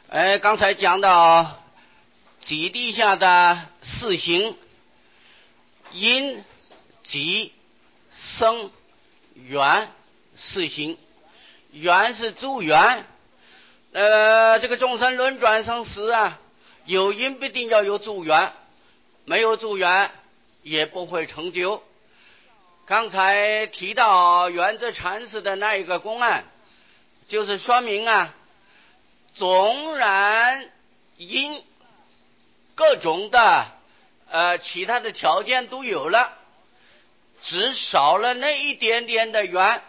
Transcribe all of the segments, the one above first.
刚才讲到己地下的四行，阴、己、生、元四行。元是助缘，这个众生轮转生死啊，有因必定要有助缘，没有助缘也不会成就。刚才提到圆泽禅师的那一个公案，就是说明啊，纵然因各种的其他的条件都有了，只少了那一点点的缘，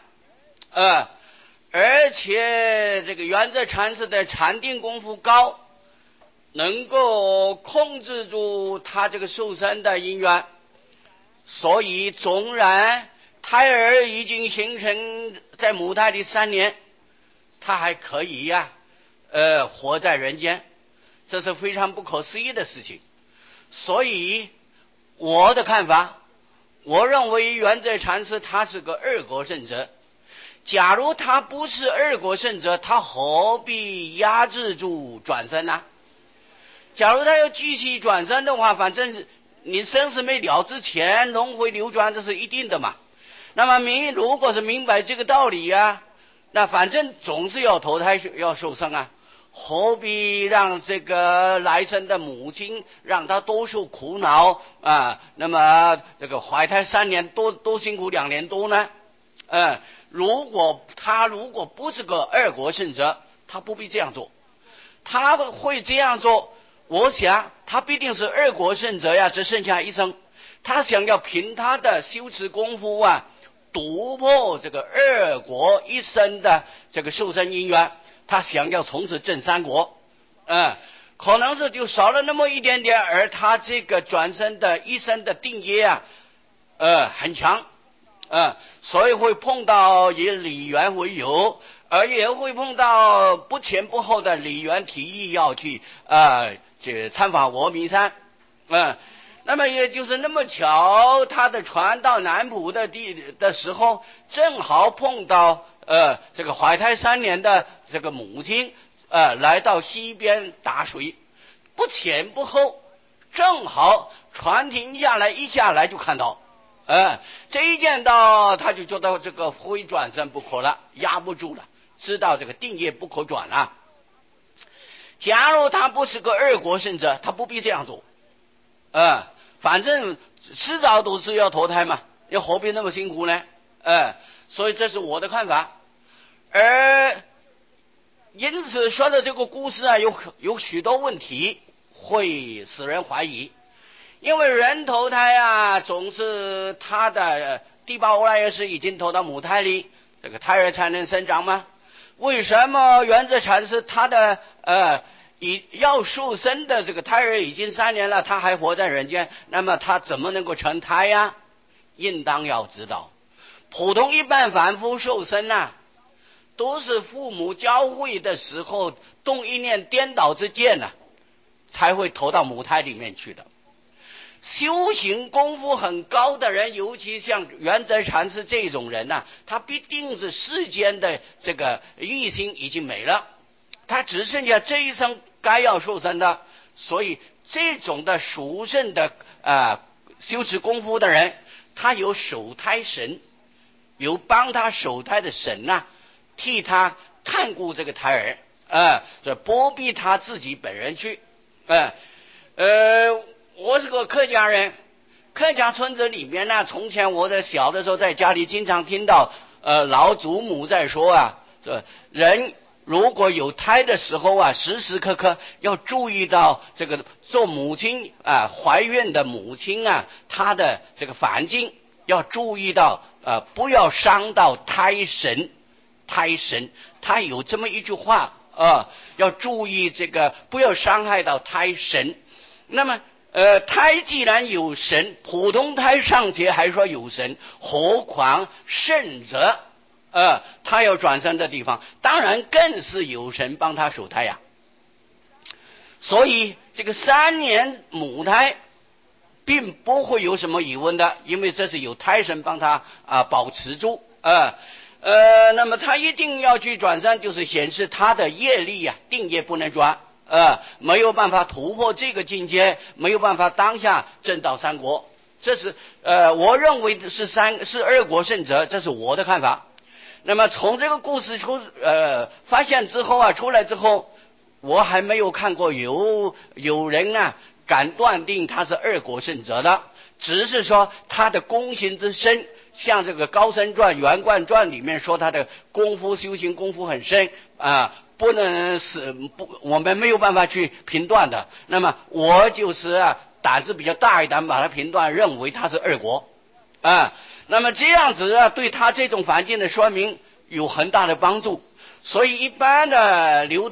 而且这个圆泽禅师的禅定功夫高，能够控制住他这个受身的因缘，所以纵然胎儿已经形成在母胎里3年，他还可以活在人间，这是非常不可思议的事情。所以我的看法，我认为圆泽禅师他是个二果圣者。假如他不是二果圣者，他何必压制住转生呢？假如他要继续转生的话，反正你生死没了之前轮回流转，这是一定的嘛。那么如果是明白这个道理啊，那反正总是要投胎要受生啊，何必让这个来生的母亲让他多受苦恼啊？那么这个怀胎3年多辛苦2年多呢？如果不是个二果圣者，他不必这样做。他会这样做，我想他必定是二果圣者呀，只剩下一生。他想要凭他的修持功夫啊，突破这个二果一生的这个受生因缘，他想要从此证3果，可能是就少了那么一点点，而他这个转生的一生的定业啊，很强。所以会碰到以理缘为由，而也会碰到不前不后的理缘提议要去参访峨眉山，那么也就是那么巧，他的船到南浦的时候，正好碰到这个怀胎3年的这个母亲来到西边打水，不前不后，正好船停下来，一下来就看到。这一见到他就觉得这个非转生不可了，压不住了，知道这个定业不可转了。假如他不是个二果圣者，他不必这样做，反正迟早都是要投胎嘛，又何必那么辛苦呢？所以这是我的看法。而因此说的这个故事啊，有许多问题会使人怀疑。因为人投胎啊，总是他的第8阿赖耶识已经投到母胎里，这个胎儿才能生长吗？为什么圆泽禅师他的要受生的这个胎儿已经3年了，他还活在人间，那么他怎么能够成胎呀？应当要知道，普通一般凡夫受生啊，都是父母交会的时候动一念颠倒之间才会投到母胎里面去的。修行功夫很高的人，尤其像圆泽禅师这种人他必定是世间的这个欲心已经没了，他只剩下这一生该要受生的。所以这种的殊胜的修持功夫的人，他有守胎神，有帮他守胎的神替他看顾这个胎儿，这不必他自己本人去。我是个客家人，客家村子里面从前我在小的时候在家里经常听到老祖母在说人如果有胎的时候时时刻刻要注意到这个做母亲怀孕的母亲她的这个环境，要注意到不要伤到胎神，他有这么一句话要注意这个不要伤害到胎神。那么胎既然有神，普通胎尚且还说有神，何况圣者他要转生的地方，当然更是有神帮他守胎呀。所以这个3年母胎并不会有什么疑问的，因为这是有胎神帮他保持住那么他一定要去转生，就是显示他的业力定业不能转没有办法突破这个境界，没有办法当下证到三国。这是我认为是二国圣者，这是我的看法。那么从这个故事发现之后出来之后，我还没有看过有人敢断定他是二国圣者的，只是说他的功行之深，像这个高僧传、圆观传里面说他的功夫修行功夫很深我们没有办法去评断的。那么我就是胆子比较大一点，把它评断认为他是二国那么这样子对他这种环境的说明有很大的帮助。所以一般的流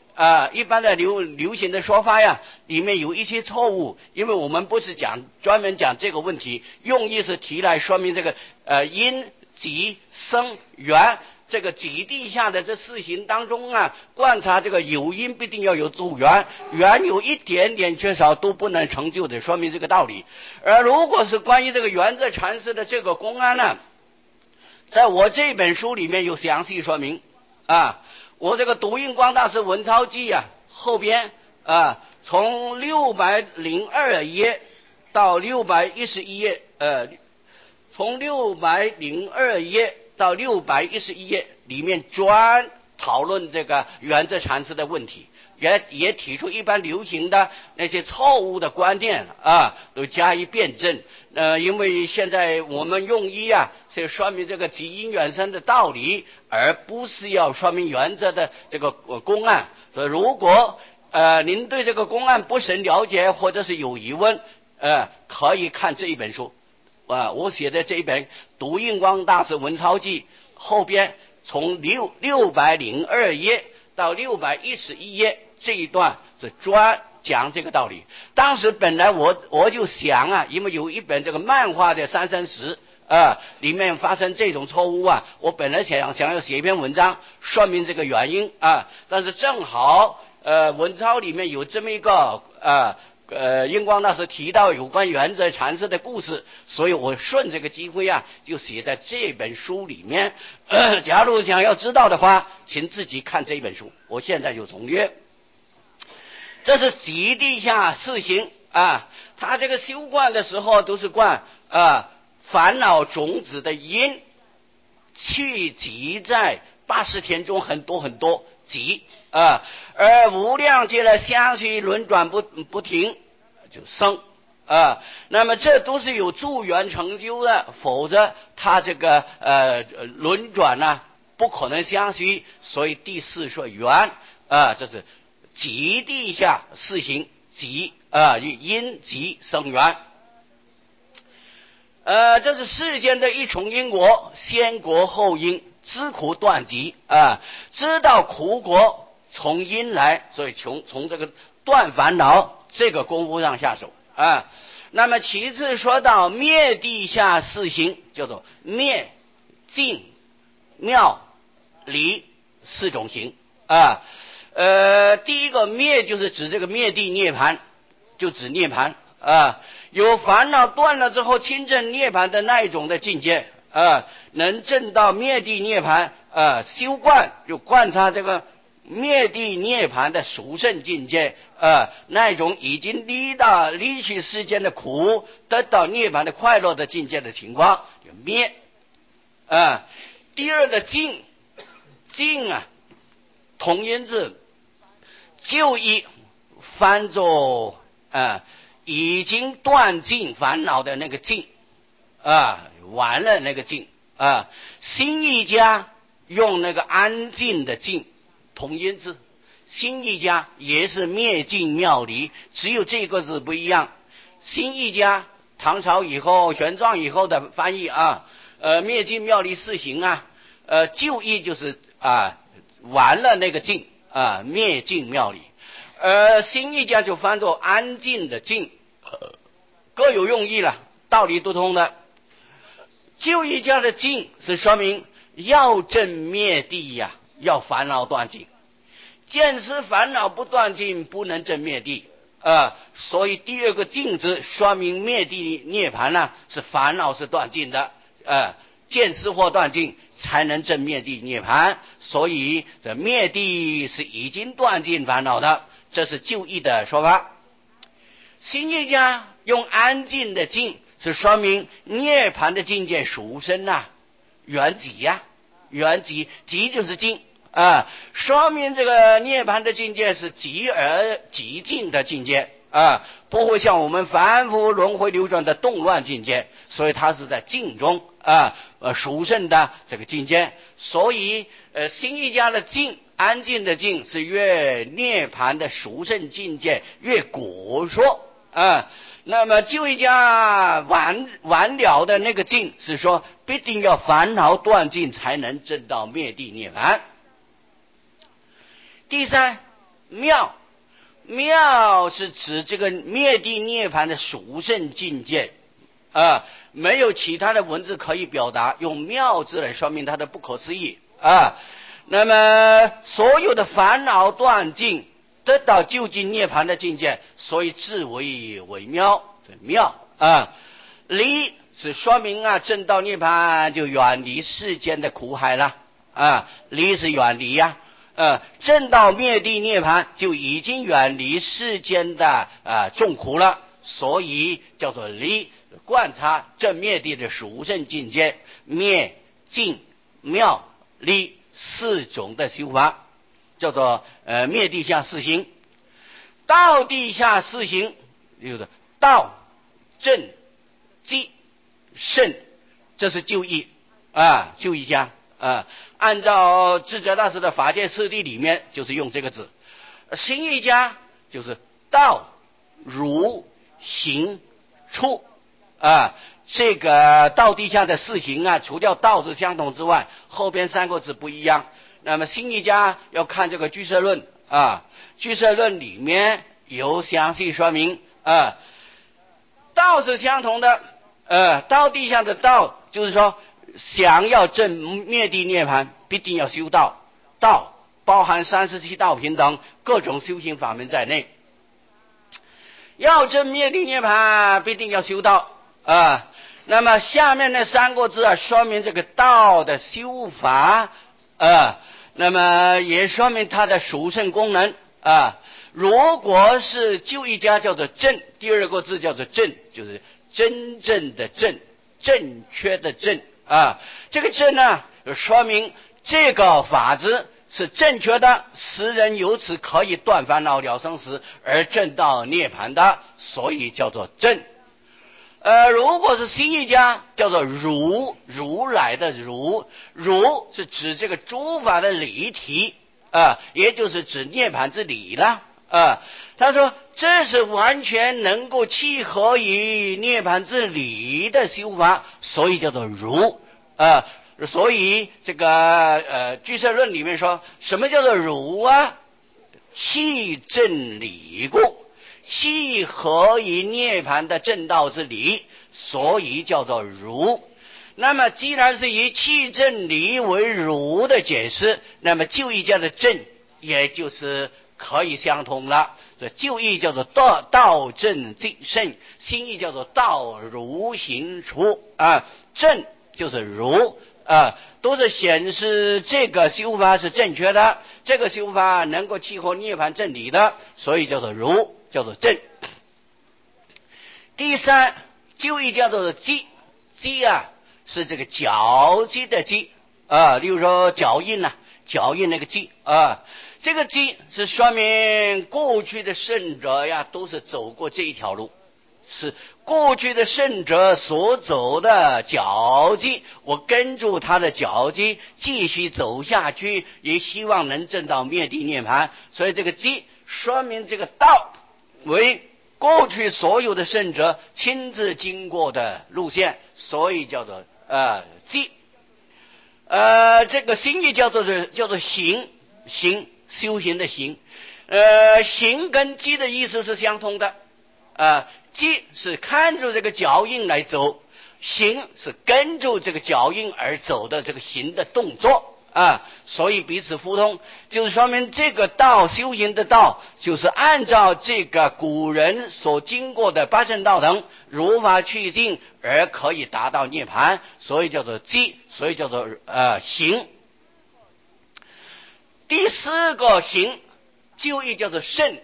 行的说法里面有一些错误，因为我们不是专门讲这个问题，用意是提来说明这个因集生缘这个极地下的这四行当中观察这个有因必定要有助缘，缘有一点点缺少都不能成就的，说明这个道理。而如果是关于这个圆寂禅师的这个公案在我这本书里面有详细说明我这个独印光大师文钞记后边从602页到611页从602页到611页里面专讨论这个圆寂禅师的问题，也提出一般流行的那些错误的观念都加以辩证。因为现在我们用意是说明这个极因缘生的道理，而不是要说明原则的这个公案。所以如果您对这个公案不甚了解，或者是有疑问可以看这一本书我写的这一本独印光大师文钞记后边从602页到611页这一段是专讲这个道理。当时本来我就想因为有一本这个漫画的330里面发生这种错误我本来想要写一篇文章说明这个原因但是正好文钞里面有这么一个印光大师提到有关圆寂禅师的故事，所以我顺这个机会就写在这本书里面假如想要知道的话，请自己看这本书，我现在就重阅。这是极地下四行他这个修观的时候都是观烦恼种子的因去集在80天中很多很多集而无量劫的相续轮转不停就生那么这都是有助缘成就的，否则他这个轮转不可能相续。所以第四说缘这是极地下四行极因极生缘这是世间的一重因果，先果后因，知苦断集知道苦果从因来，所以从这个断烦恼这个功夫上下手那么其次说到灭地下四行，叫做灭尽妙离四种行第一个灭就是指这个灭地涅槃，就指涅槃有烦恼断了之后亲证涅槃的那一种的境界能证到灭地涅槃修观就观察这个灭地涅槃的殊胜境界那一种已经离去世间的苦，得到涅槃的快乐的境界的情况就灭第二个尽同音字就义翻作已经断尽烦恼的那个尽完了那个尽新译家用那个安静的静同音字，新译家也是灭尽妙离，只有这个字不一样。新译家唐朝以后玄奘以后的翻译灭尽妙离四行就义就是完了那个尽灭尽妙离新译家就翻作安静的静各有用意了，道理都通的。就义家的静是说明要证灭地要烦恼断尽，见思烦恼不断尽不能证灭地所以第二个尽字说明灭地涅槃是烦恼是断尽的见思或断尽才能证灭地涅槃，所以这灭地是已经断尽烦恼的， 这是就义的说法。新译家用安静的静是说明涅槃的境界殊胜啊，圆寂呀，圆寂，寂就是静啊，说明这个涅槃的境界是极而极静的境界啊，不会像我们反复轮回流转的动乱境界，所以它是在静中啊，殊胜的这个境界。所以新译家的静，安静的静是越涅槃的殊胜境界越果说啊。那么就义家完了的那个静是说必定要烦恼断尽才能证到灭地涅槃。第三，妙，妙是指这个灭地涅槃的殊胜境界啊，没有其他的文字可以表达，用妙字来说明它的不可思议啊。那么所有的烦恼断尽，得到究竟涅槃的境界，所以自为妙，妙啊。离是说明啊，证到涅槃就远离世间的苦海了啊，离是远离呀。证到灭地涅槃就已经远离世间的众苦了，所以叫做离，观察正灭地的殊胜境界，灭净妙离四种的修法，叫做灭地下四行。道地下四行就是道正寂胜，这是就义啊，就义家啊，按照智者大师的法界次第里面就是用这个字。新译家就是道如行处啊，这个道地下的四行啊，除掉道字相同之外，后边三个字不一样。那么新译家要看这个居舍论啊，居舍论里面有详细说明啊，道是相同的，道地下的道就是说想要证灭地涅槃必定要修道，道包含37道品等各种修行法门在内，要证灭地涅槃必定要修道啊。那么下面那三个字说明这个道的修法那么也说明它的殊胜功能啊。如果是就义家叫做正，第二个字叫做正，就是真正的正，正确的正啊。这个正呢，说明这个法子是正确的，使人由此可以断烦恼了生死而证到涅槃的，所以叫做正。如果是新译家叫做如，如来的如，如是指这个诸法的理体也就是指涅槃之理了他说这是完全能够契合于涅槃之理的修法，所以叫做如所以这个居舍论里面说什么叫做如啊？契正理故，契合于涅槃的正道之理，所以叫做如。那么既然是以契正理为如的解释，那么就义家的正也就是可以相通了。就义叫做道正尽胜，新义叫做道如行处正就是如都是显示这个修法是正确的，这个修法能够契合涅槃正理的，所以叫做如，叫做正。第三，就义叫做迹，迹是这个脚迹的迹例如说脚印脚印那个迹这个迹是说明过去的圣者都是走过这一条路，是过去的圣者所走的脚迹，我跟住他的脚迹继续走下去，也希望能证到灭地涅槃。所以这个迹说明这个道为过去所有的圣者亲自经过的路线，所以叫做迹这个心意叫做行，修行的行行跟迹的意思是相通的迹是看着这个脚印来走，行是跟着这个脚印而走的这个行的动作所以彼此互通，就是说明这个道修行的道就是按照这个古人所经过的八正道等如法去尽而可以达到涅槃，所以叫做迹，所以叫做行。第四个行就义叫做胜，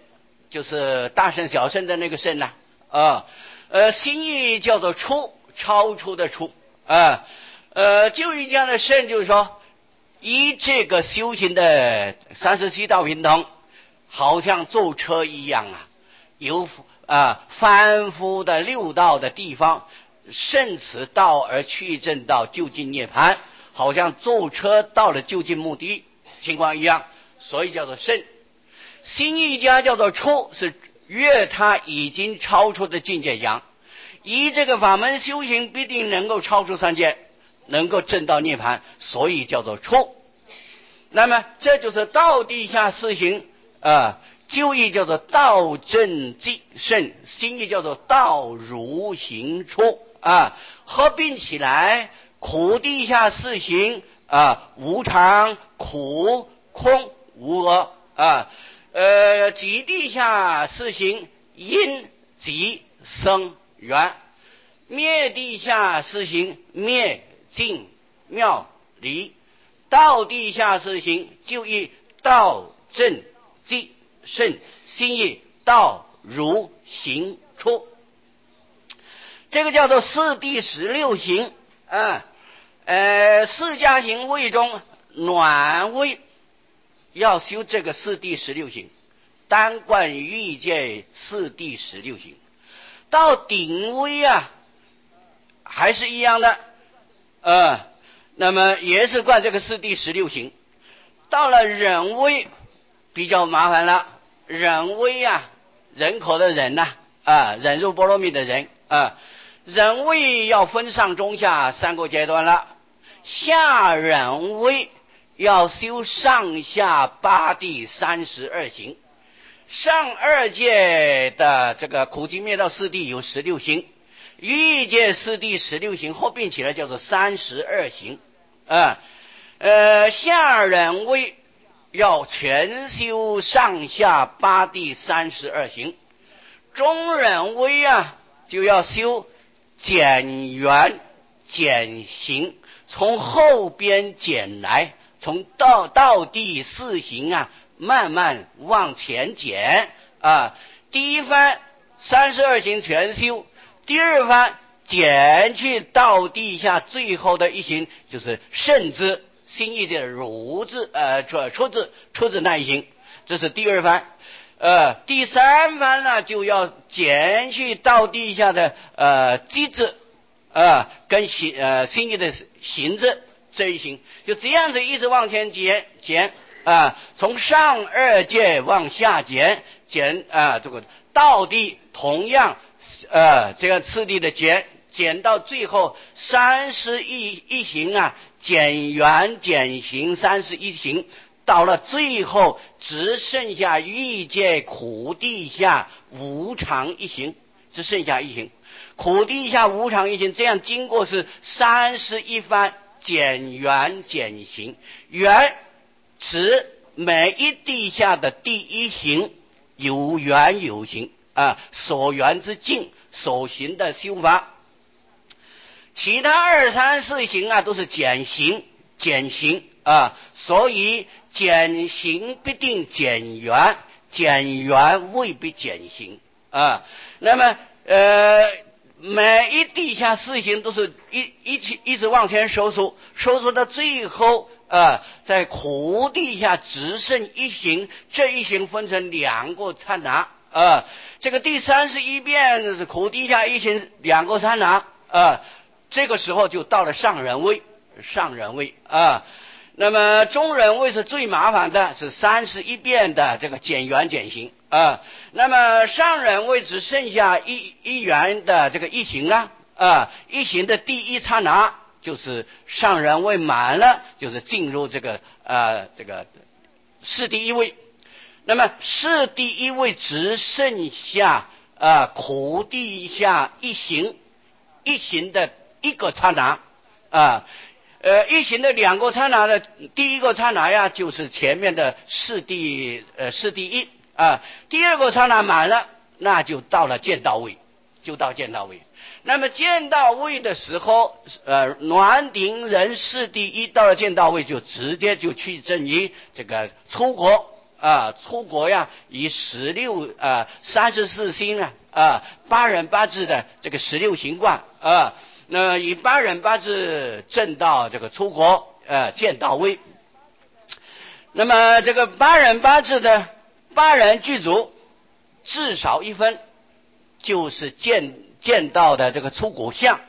就是大圣小圣的那个圣呐，心意叫做出，超出的出，就一家的圣就是说，以这个修行的37道品等，好像坐车一样啊，由凡夫的六道的地方，甚此道而去正道究竟涅槃，好像坐车到了究竟目的情况一样，所以叫做圣。心一家叫做出，是越他已经超出的境界讲，以这个法门修行必定能够超出三界，能够证到涅槃，所以叫做出。那么这就是道地下四行，就义叫做道正即圣，心意叫做道如行出，合并起来，苦地下四行，无常、苦、空、无我，极地下四行，因、极、生、缘，灭地下四行，灭、尽、妙、离，道地下四行，就义道正即圣，心意道如行出，这个叫做四谛16行。四加行位中暖位要修这个四谛16行，单贯欲界四谛16行。到顶位还是一样的，那么也是贯这个四谛16行。到了忍位比较麻烦了，忍位人口的忍忍入波罗蜜的人，忍位要分上中下三个阶段了。下忍位要修上下八谛32行，上二界的这个苦集灭道四谛有16行，欲界四谛16行合并起来叫做32行。下忍位要全修上下八谛32行，中忍位就要修减缘减行，从后边减来，从道谛四行慢慢往前减。第一番32行全修，第二番减去道地下最后的一行，就是圣字，心意的如字，出字那一行，这是第二番。第三番呢，就要减去道地下的机字，跟心意的行字这一行，就这样子一直往前减，从上二界往下减，这个道地同样这个次第的减到最后31行减缘减行31行，到了最后只剩下欲界苦地下无常一行，只剩下一行，苦地下无常一行，这样经过是31番减缘减行。缘指每一地下的第一行有缘有行，所缘之境，所行的修法。其他2、3、4行都是减行，所以减行必定减缘，减缘未必减行。那么每一地下4行都是一直往前收束到最后，在苦地下只剩一行，这一行分成2个刹那，这个第31遍是苦地下一行2个刹那，这个时候就到了上忍位。那么中忍位是最麻烦的，是31遍的这个减缘减行，那么上忍位只剩下一缘的这个一行一行的第一刹那，就是上忍位满了，就是进入这个是第一位。那么是第一位只剩下苦地下一行的一个刹那，一行的2个刹那的第一个刹那就是前面的是第一，第二个刹那满了，那就到了见道位，那么见道位的时候，暖顶人是第一，到了见道位就直接就去证于这个出国， 出国呀，以34星8人8字的这个16星卦那以8人8字正到这个出国见到位。那么这个8人8字的8人具足，至少1分就是见到的这个出国相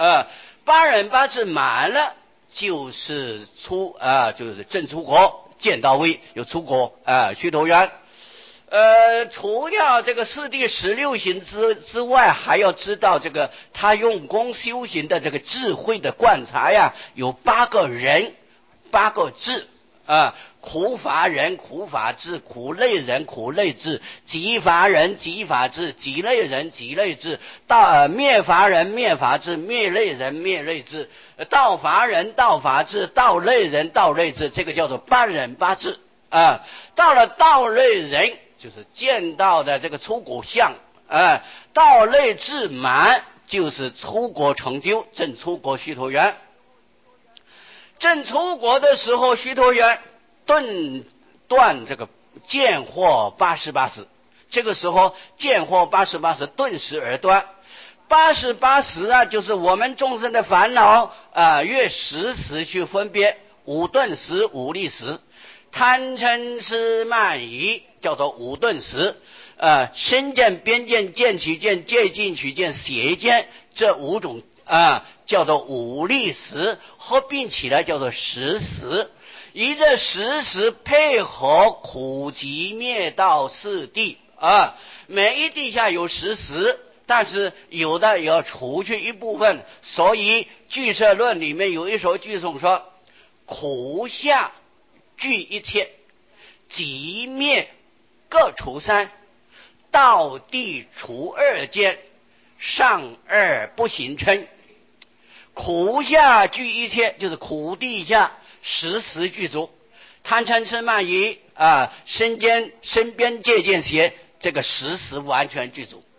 8人8字满了就是就是正出国见到位，有出国须陀洹。除掉这个四谛16行之外，还要知道这个他用功修行的这个智慧的观察呀，有8个人8个智苦法人苦法智，苦类人苦类智，集法人集法智，集类人集类智，灭法人灭法智，灭类人灭类智，道法人道法智，道类人道类智，这个叫做8人8智到了道类人，就是见到的这个出国相道类智满，就是出国成就正出国须陀洹。正出国的时候，须陀洹断这个见惑88识，这个时候见惑88识顿时而断。88识就是我们众生的烦恼越时时去分别五顿识五力识，贪嗔痴慢疑叫做五顿识身见边见见取见戒禁取见邪见，这5种叫做五力识，合并起来叫做10识。以这10识配合苦集灭道四谛每一谛下有10识，但是有的也要除去一部分，所以俱舍论里面有一首句颂说：苦下具一切，集灭各除3，道谛除2见，上2不行称。苦下具一切，就是苦谛下10识具足，贪嗔痴慢疑身边戒见邪，这个10识完全具足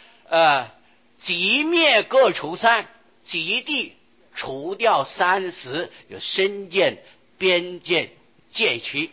集灭各除3，集谛除掉3识，有身见边见戒取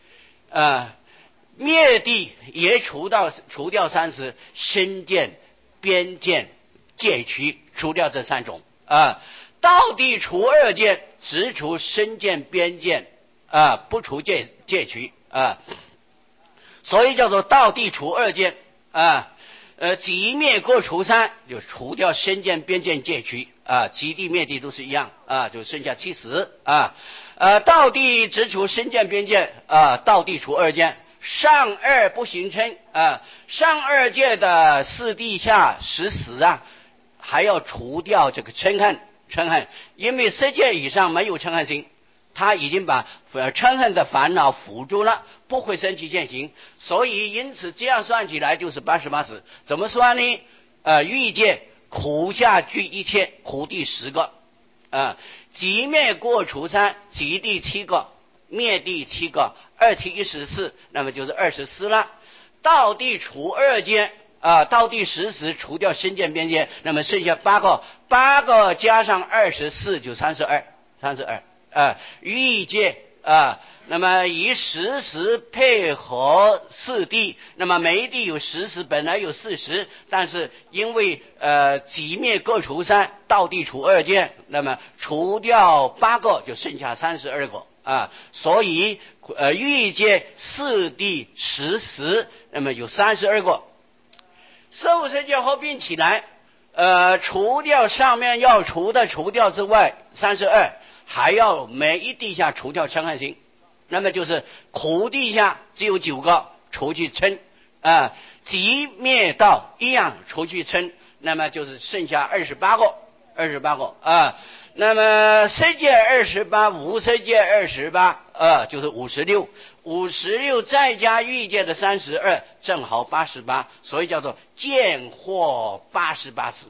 灭谛也除掉3识，身见边见戒取，除掉这3种道谛除2见，只除身见边见不除戒取所以叫做道谛除2见集灭各除3，就除掉身见边见戒取集谛灭谛都是一样就剩下7识道谛只除身见边见道谛除2见，上2不行称上2界的四谛下10识还要除掉这个嗔恨，因为10界以上没有嗔恨心，他已经把嗔恨的烦恼扶住了，不会生起见行，所以因此这样算起来就是88识。怎么算呢欲界苦下具一切，苦谛10个集灭各除3，集谛7个，灭谛7个，2、7、14，那么就是24了。道谛除2见道谛10识除掉身见边见，那么剩下8个加上24就32欲界那么以10识配合四谛，那么每一谛有10识，本来有40，但是因为集灭各除3，道谛除2见，那么除掉8个就剩下32个所以欲界四谛10识，那么有32个。色无色界合并起来除掉上面要除的除掉之外32，还要每一谛下除掉嗔恨心，那么就是苦谛下只有9个，除去嗔集灭道一样除去嗔，那么就是剩下28个那么色界28，无色界28就是56再加欲界的32，正好88，所以叫做见惑88识。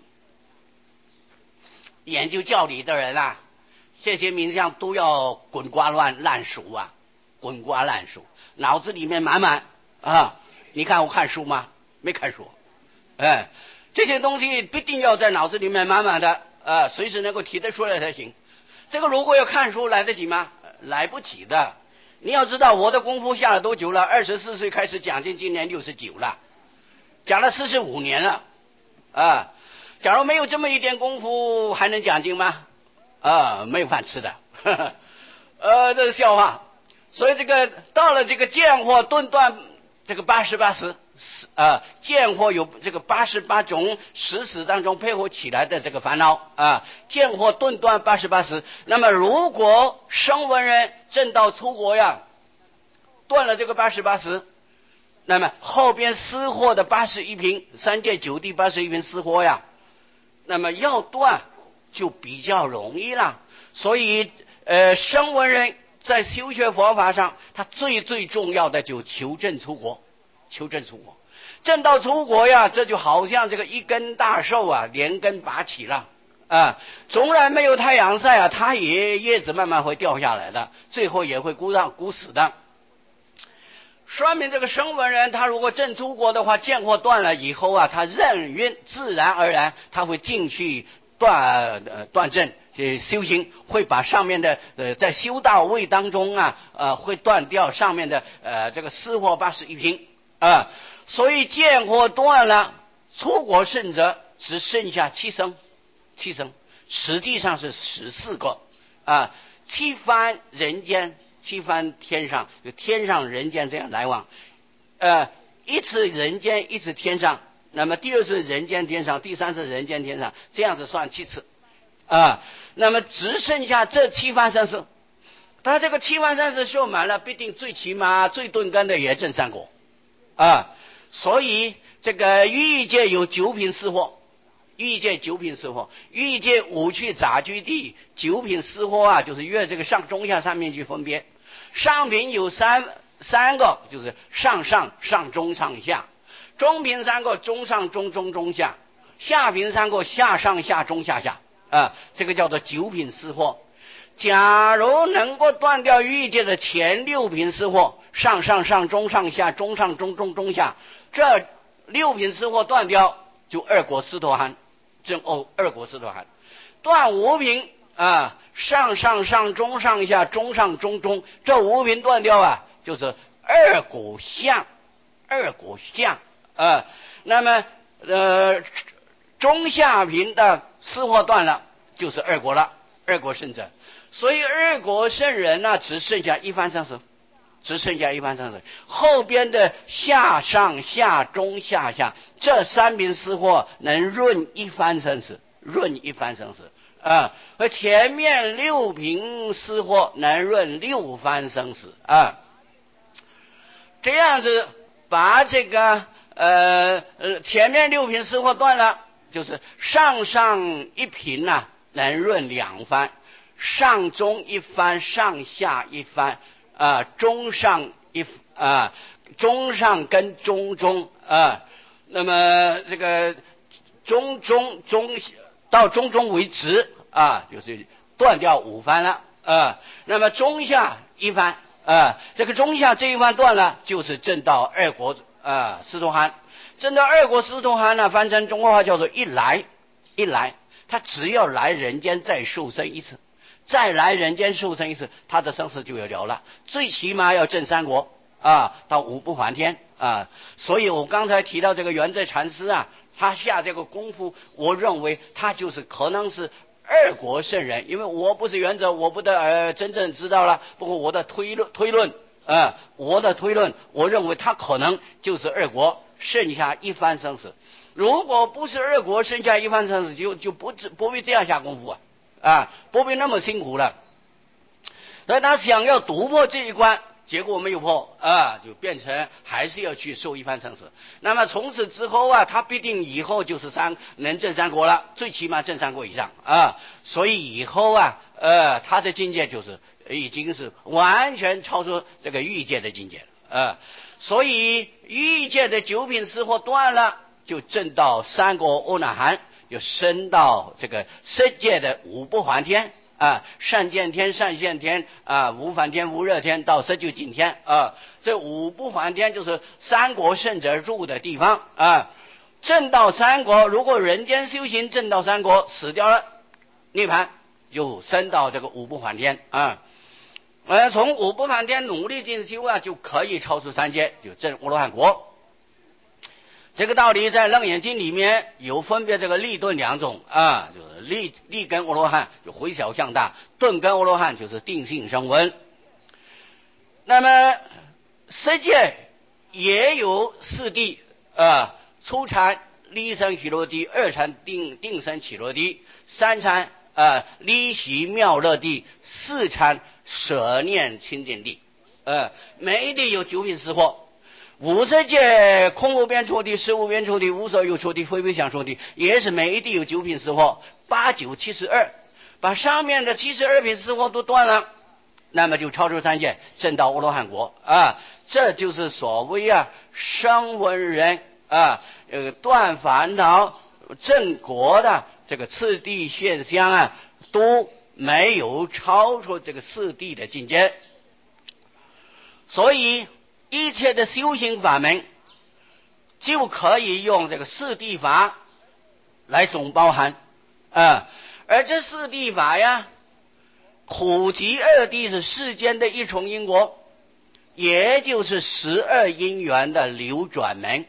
研究教理的人这些名相都要滚瓜烂熟滚瓜烂熟，脑子里面满满你看我看书吗？没看书这些东西必定要在脑子里面满满的随时能够提得出来才行。这个如果要看书来得及吗？来不及的。 你要知道我的功夫下了多久了？24岁开始讲经，今年69了，讲了45年了啊！假如没有这么一点功夫，还能讲经吗？没有饭吃的，这是笑话。所以这个到了这个见惑顿断这个88识见惑有这个88种识死当中配合起来的这个烦恼见惑顿断88识。那么如果声闻人证到出国呀，断了这个88识，那么后边思惑的81品三界九地81品思惑呀，那么要断就比较容易了。所以声闻人在修学佛法上，他最重要的就求证出国，求证出国，证到出国呀，这就好像这个一根大树连根拔起了纵然没有太阳晒它也叶子慢慢会掉下来的，最后也会枯死的。说明这个声闻人他如果证出国的话，见惑断了以后他任运自然而然他会进去断证修行，会把上面的在修道位当中会断掉上面的这个思惑81品所以见惑断了，出国圣者只剩下7生，实际上是14个7番人间7番天上，就天上人间这样来往一次人间一次天上，那么第二次人间天上，第三次人间天上，这样子算7次那么只剩下这7番生死。他这个7番生死修满了，必定最起码最钝根的也证三果所以这个欲界有9品四惑，欲界9品四惑，欲界五趣杂居地9品四惑就是越这个上中下三面去分别。上品有三个，就是上中上下，中品3个，中上中中中下，下品3个，下上下中下下这个叫做9品四惑。假如能够断掉欲界的前6品四惑，上中上下中上中中中下，这6品四惑断掉，就二果斯陀含，证二果斯陀含。断5品上中上下中上中中，这5品断掉就是二果相那么中下品的四惑断了，就是二果了，二果圣者。所以二果圣人只剩下一番生死，后边的下上下中下下这3品四惑能润一番生死，而前面6品四惑能润6番生死这样子把这个前面6品四惑断了，就是上一品能润2番，上中一番，上下一番中上跟中那么这个中到中为止就是断掉5番了那么中下一番这个中下这一番断了，就是证到二果斯陀含。证到二果斯陀含翻成中国话叫做一来，他只要来人间再受生一次，再来人间受生一次，他的生死就有了，最起码要证三国到五不还天所以我刚才提到这个圆寂禅师他下这个功夫，我认为他就是可能是二果圣人，因为我不是原则，我不得真正知道了。不过我的推论我认为他可能就是二果，剩下一番生死。如果不是二果，剩下一番生死，就不必这样下功夫不必那么辛苦了。那他想要突破这一关，结果没有破就变成还是要去受一番生死。那么从此之后他必定以后就是能证三果了，最起码证三果以上所以以后他的境界就是已经是完全超出这个欲界的境界了所以欲界的9品四惑断了，就证到三果阿那含，就升到这个色界的五不还天善见天、善现天无反天、无热天到色究竟天这五不还天就是三果圣者住的地方证到三果，如果人间修行证到三果死掉了，涅槃就升到这个五不还天从五不反天努力进修啊，就可以超出三界，就证阿罗汉果。这个道理在楞严经里面有分别这个立顿两种啊，就是立根阿罗汉就回小向大，顿根阿罗汉就是定性声闻。那么世界也有四谛啊，初禅离生喜乐谛，二禅定生喜乐谛，三禅离喜妙乐谛，四禅舍念清净谛。每一谛有九品四惑。五世界空无边处地、实无边处地、无所有处地、非非想处地，也是每一地有九品四惑，8、9、72，把上面的72品四惑都断了，那么就超出三界，证到阿罗汉国啊！这就是所谓声闻人断烦恼证国的这个次第现象都没有超出这个四谛的境界，所以一切的修行法门就可以用这个四谛法来总包含而这四谛法苦集二谛是世间的一重因果，也就是12因缘的流转门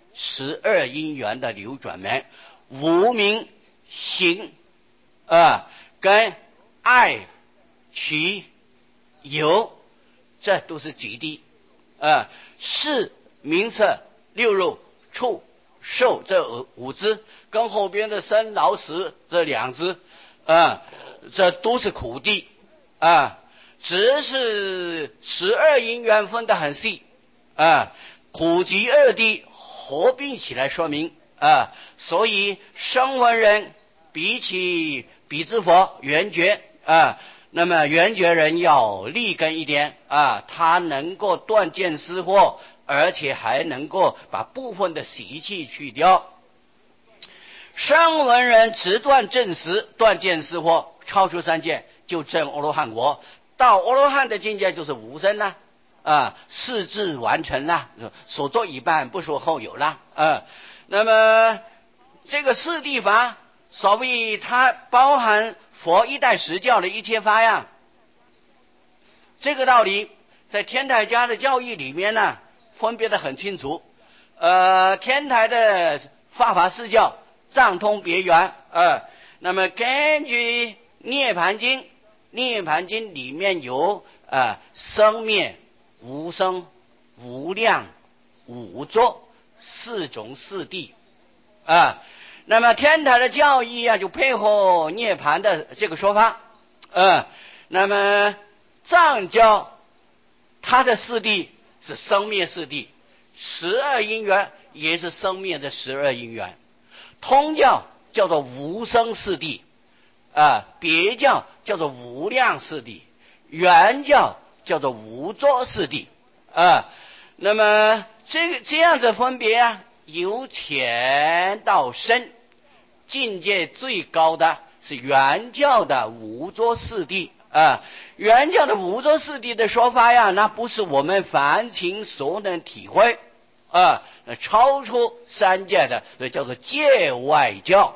，12因缘的流转门，无明行跟爱取有，这都是几谛是名色六入触受这五支，跟后边的生老死这两支这都是苦谛只是12因缘分得很细苦集二谛合并起来说明所以声闻人比起比支佛圆觉那么圆觉人要立根一点他能够断见思惑，而且还能够把部分的习气去掉。声闻人只断正实，断见思惑，超出三界就证阿罗汉国。到阿罗汉的境界就是无生了事智完成了，所作已办，不说后有了那么这个四谛法所谓它包含佛一代实教的一切法这个道理在天台家的教义里面分别得很清楚天台的法华四教藏通别圆那么根据涅盘经里面有生灭无生无量无作四种四谛那么天台的教义就配合涅盘的这个说法那么藏教它的四谛是生灭四谛，12因缘也是生灭的12因缘，通教叫做无生四谛别教叫做无量四谛，圆教叫做无作四谛那么这样子分别由浅到深，境界最高的是圆教的无作四谛圆教的无作四谛的说法那不是我们凡情所能体会超出三界的，所以叫做界外教。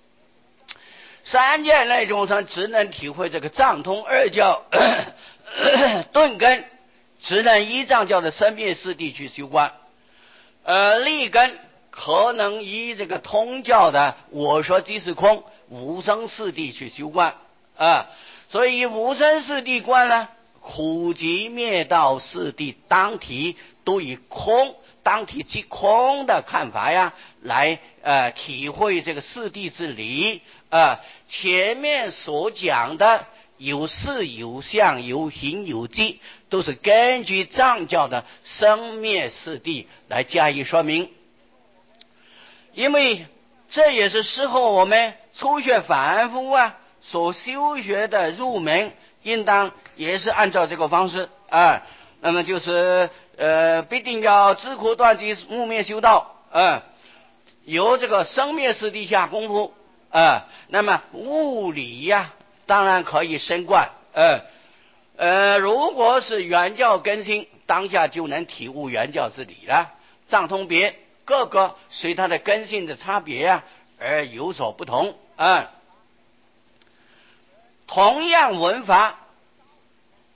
三界内众生只能体会这个藏通二教顿根，只能依藏教的生灭四谛去修观立根可能依这个通教的我说即是空无生四谛去修观所以无生四谛观苦集灭道四谛当体都以空当体即空的看法来体会这个四谛之理前面所讲的有事有相有形有迹，都是根据藏教的生灭四谛来加以说明。因为这也是适合我们初学凡夫所修学的入门，应当也是按照这个方式那么就是必定要知苦断集木灭修道由这个生灭四谛下功夫那么物理当然可以升观如果是圆教根性，当下就能体悟圆教之理了。藏通别各个随它的根性的差别而有所不同同样文法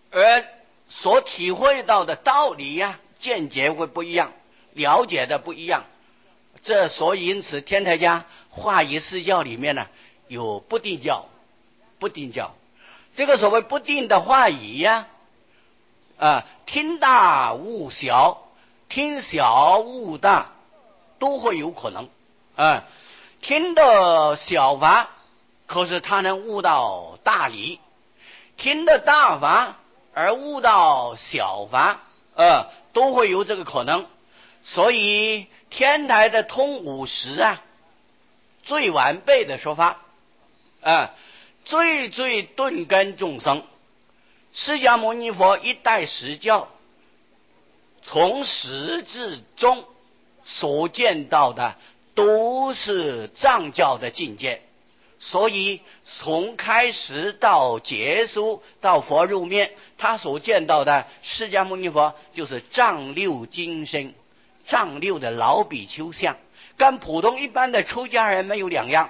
而所体会到的道理呀、见解会不一样，了解的不一样。这所以因此天台家化仪四教里面呢，有不定教。这个所谓不定的化仪呀，听大悟小，听小悟大，都会有可能。听的小法，可是他能悟到大理；听的大法而悟到小法，都会有这个可能。所以天台的通五识啊，最完备的说法，最顿根众生。释迦牟尼佛一代实教，从始至终所见到的都是藏教的境界，所以从开始到结束到佛入灭，他所见到的释迦牟尼佛就是藏六金身，藏六的老比丘相，跟普通一般的出家人没有两样。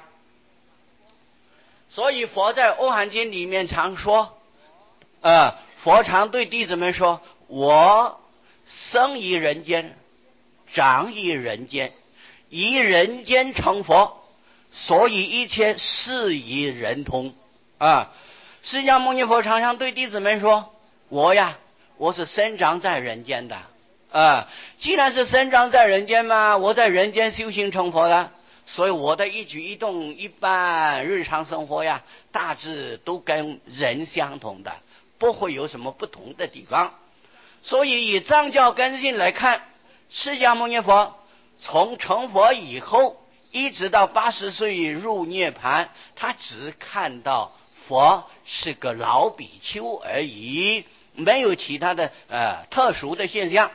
所以佛在《阿含经》里面常说，佛常对弟子们说：我生于人间，长于人间，以人间成佛，所以一切事与人同。释迦牟尼佛常常对弟子们说：我是生长在人间的，既然是生长在人间嘛，我在人间修行成佛的，所以我的一举一动，一般日常生活呀，大致都跟人相同的，不会有什么不同的地方。所以以藏教根性来看，释迦牟尼佛从成佛以后一直到80岁入涅槃，他只看到佛是个老比丘而已，没有其他的特殊的现象。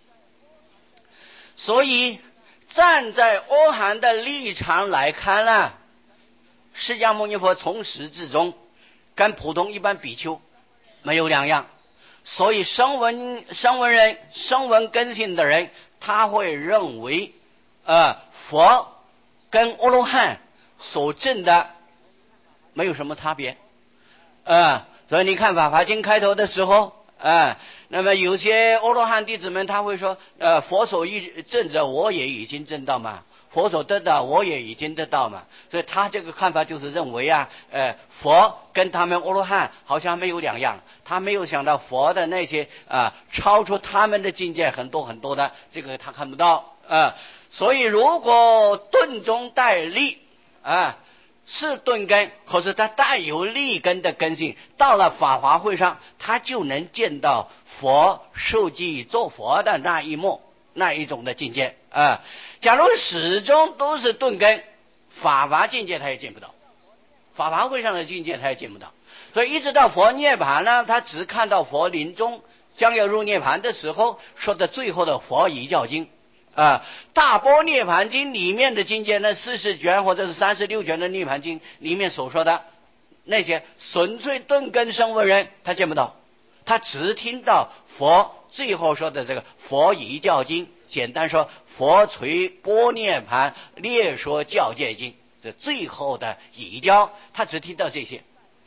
所以站在阿含的立场来看呢，释迦牟尼佛从始至终跟普通一般比丘没有两样。所以声闻根性的人，他会认为佛跟阿罗汉所证的没有什么差别。所以你看《法华经》开头的时候，那么有些阿罗汉弟子们他会说，佛所证者我也已经证到嘛，佛所得到我也已经得到嘛。所以他这个看法就是认为佛跟他们阿罗汉好像没有两样，他没有想到佛的那些超出他们的境界很多很多的，这个他看不到。所以如果顿中带力是顿根，可是他带有利根的根性，到了法华会上，他就能见到佛受记做佛的那一幕，那一种的境界。假如始终都是顿根，法华境界他也见不到，法华会上的境界他也见不到。所以一直到佛涅槃呢，他只看到佛临终将要入涅槃的时候说的最后的佛遗教经。大般涅槃经里面的境界呢，40卷或者是36卷的涅槃经里面所说的那些纯粹顿根声闻人，他见不到，他只听到佛最后说的这个佛遗教经，简单说佛垂般涅槃列说教戒经，这最后的遗教，他只听到这些。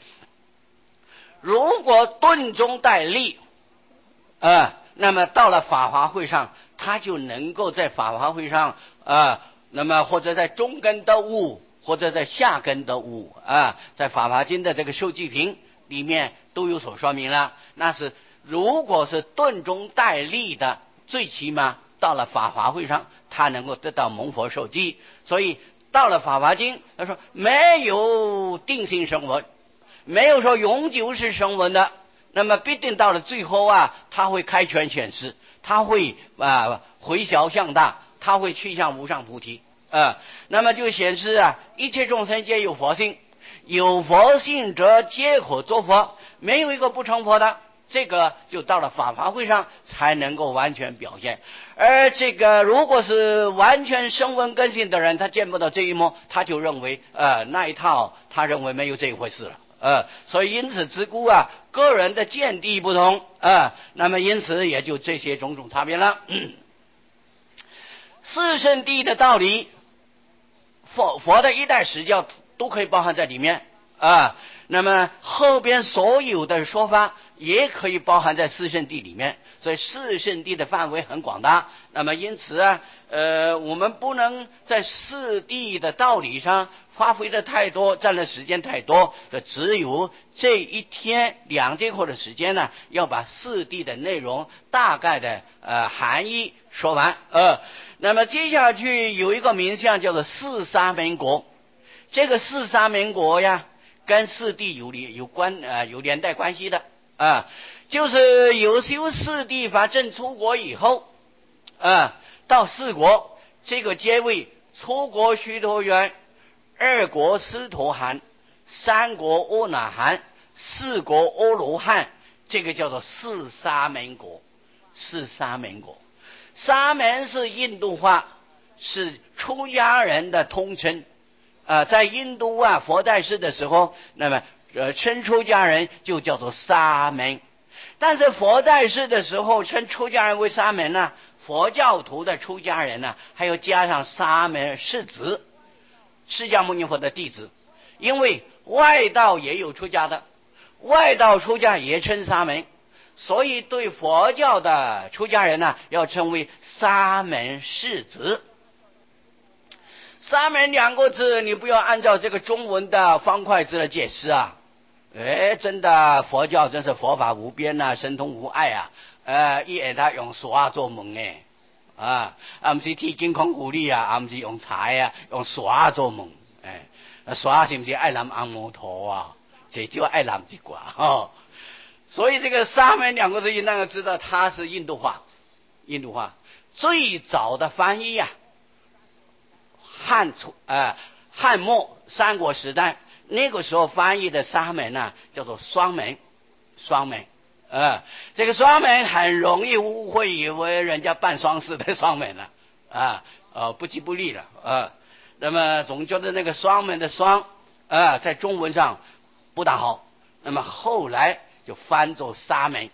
如果顿中带力，那么到了法华会上，他就能够在法华会上那么或者在中根的悟，或者在下根的悟在法华经的这个受记品里面都有所说明了。那是如果是顿中带力的，最起码到了法华会上，他能够得到蒙佛受记。所以到了法华经，他说没有定性声闻，没有说永久是声闻的，那么必定到了最后他会开权显示，他会回小向大，他会去向无上菩提。那么就显示一切众生皆有佛性，有佛性者皆可作佛，没有一个不成佛的。这个就到了法华会上才能够完全表现。而这个如果是完全声闻根性的人，他见不到这一幕，他就认为那一套他认为没有这一回事了。所以因此自古个人的见地不同那么因此也就这些种种差别了。四圣谛的道理，佛的一代实教都可以包含在里面。 啊。那么后边所有的说法也可以包含在四圣谛里面，所以四圣谛的范围很广大。那么因此啊，我们不能在四谛的道理上发挥的太多，占了时间太多，只有这一天2节课的时间呢，要把四谛的内容大概的含义说完。那么接下去有一个名相叫做四沙门国，这个四沙门国呀，跟四谛有连带关系的就是有修四谛法正出国以后到四国，这个皆为出国须陀洹、2国斯陀含、3国阿那含、4国阿罗汉，这个叫做四沙门国。四沙门国，沙门是印度话，是出家人的通称在印度佛在世的时候，那么称出家人就叫做沙门。但是佛在世的时候称出家人为沙门呢，佛教徒的出家人呢，还要加上沙门是子，释迦牟尼佛的弟子。因为外道也有出家的，外道出家也称沙门，所以对佛教的出家人呢，要称为沙门是子。沙门2个字，你不要按照这个中文的方块字来解释啊！真的佛教真是佛法无边神通无碍伊会他用沙做门不是天金空鼓励不是用柴用沙做门沙是不是爱南昂摩陀这就爱南一挂所以这个沙门2个字，应当要知道它是印度话。最早的翻译汉末3国时代，那个时候翻译的沙门叫做双门。这个双门很容易误会，以为人家办丧事的双门不吉不利了那么总觉得那个双门的双在中文上不大好，那么后来就翻作沙门。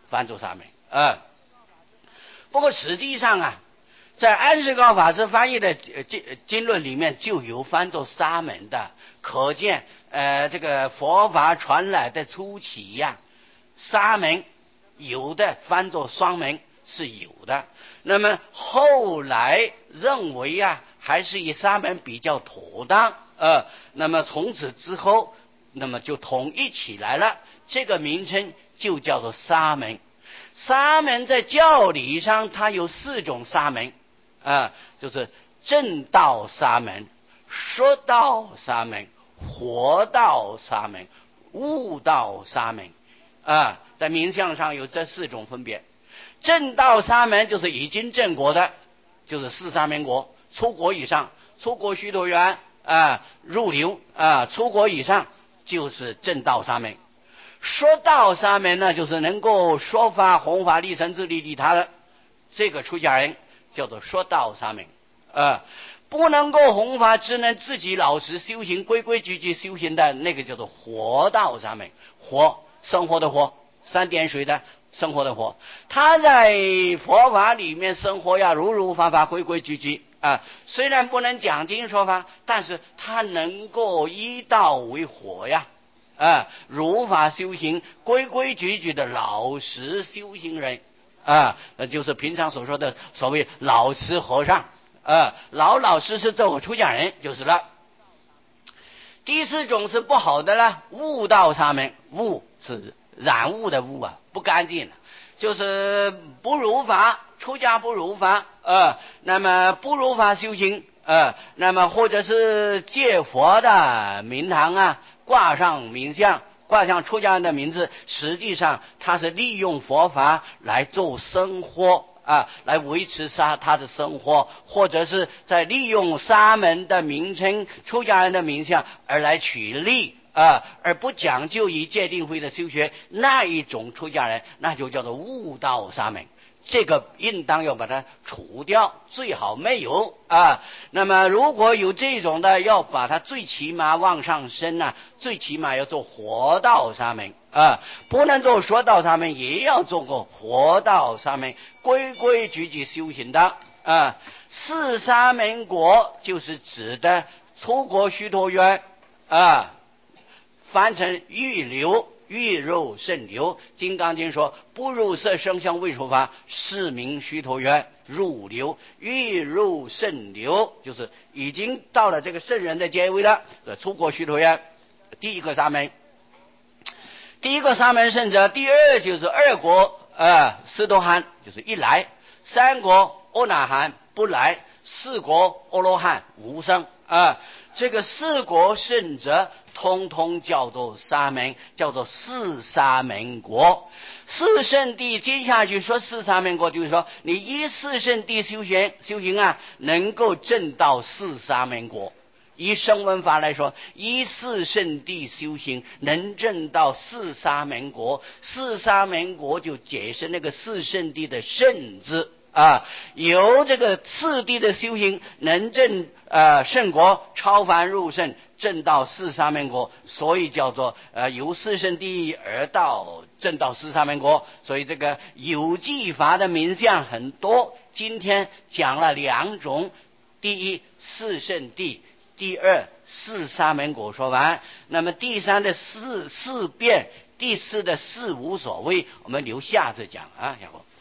不过实际上在安世高法师翻译的经论里面就有翻作沙门的，可见这个佛法传来的初期沙门有的翻作双门是有的，那么后来认为还是以沙门比较妥当那么从此之后，那么就统一起来了，这个名称就叫做沙门。沙门在教理上它有4种沙门就是正道沙门、说道沙门、活道沙门、悟道沙门在名相上有这4种分别。正道沙门就是已经正国的，就是四沙门国，出国以上，出国须陀洹入流出国以上就是正道沙门。说道沙门呢，就是能够说法弘法利生自利利他的这个出家人叫做说道沙门不能够弘法，只能自己老实修行，规规矩矩修行的那个叫做活道沙门。活，生活的活，3点水的生活的活，他在佛法里面生活如如法法，规规矩矩虽然不能讲经说法，但是他能够依道为活如法修行，规规矩矩的老实修行人那就是平常所说的所谓老实和尚老老实实做个出家人就是了。第4种是不好的了，悟道沙门。悟是染污的污不干净就是不如法，出家不如法那么不如法修行那么或者是借佛的名堂挂上名相，挂上出家人的名字，实际上他是利用佛法来做生活来维持他的生活，或者是在利用沙门的名称、出家人的名相而来取利而不讲究以戒定慧的修学，那一种出家人，那就叫做悟道沙门。这个应当要把它除掉，最好没有那么如果有这种的，要把它最起码往上升最起码要做活道沙门不能做说道沙门，也要做个活道沙门，规规矩矩修行的四沙门国就是指的出国须陀洹翻成欲流，欲入甚流。金刚经说不入色声香味触法，是名须陀洹入流。欲入甚流，就是已经到了这个圣人的阶位了，出国须陀洹第一个沙门。第一个沙门圣者，第二就是二国斯陀含，就是一来；三国阿那含不来；四国阿罗汉无生这个四国圣者通通叫做沙门，叫做四沙门国。四圣谛接下去说四沙门国，就是说你依四圣谛修行能够证到四沙门国。以声闻法来说，依四圣谛修行能证到四沙门国。四沙门国就解释那个四圣谛的圣字由这个次第的修行能证圣国，超凡入圣，证到四沙门国，所以叫做由四圣谛而到证到四沙门国。所以这个有记法的名相很多，今天讲了两种，第一四圣谛，第二四沙门果说完，那么第三的四变，第四的四无所谓，我们留下次讲然后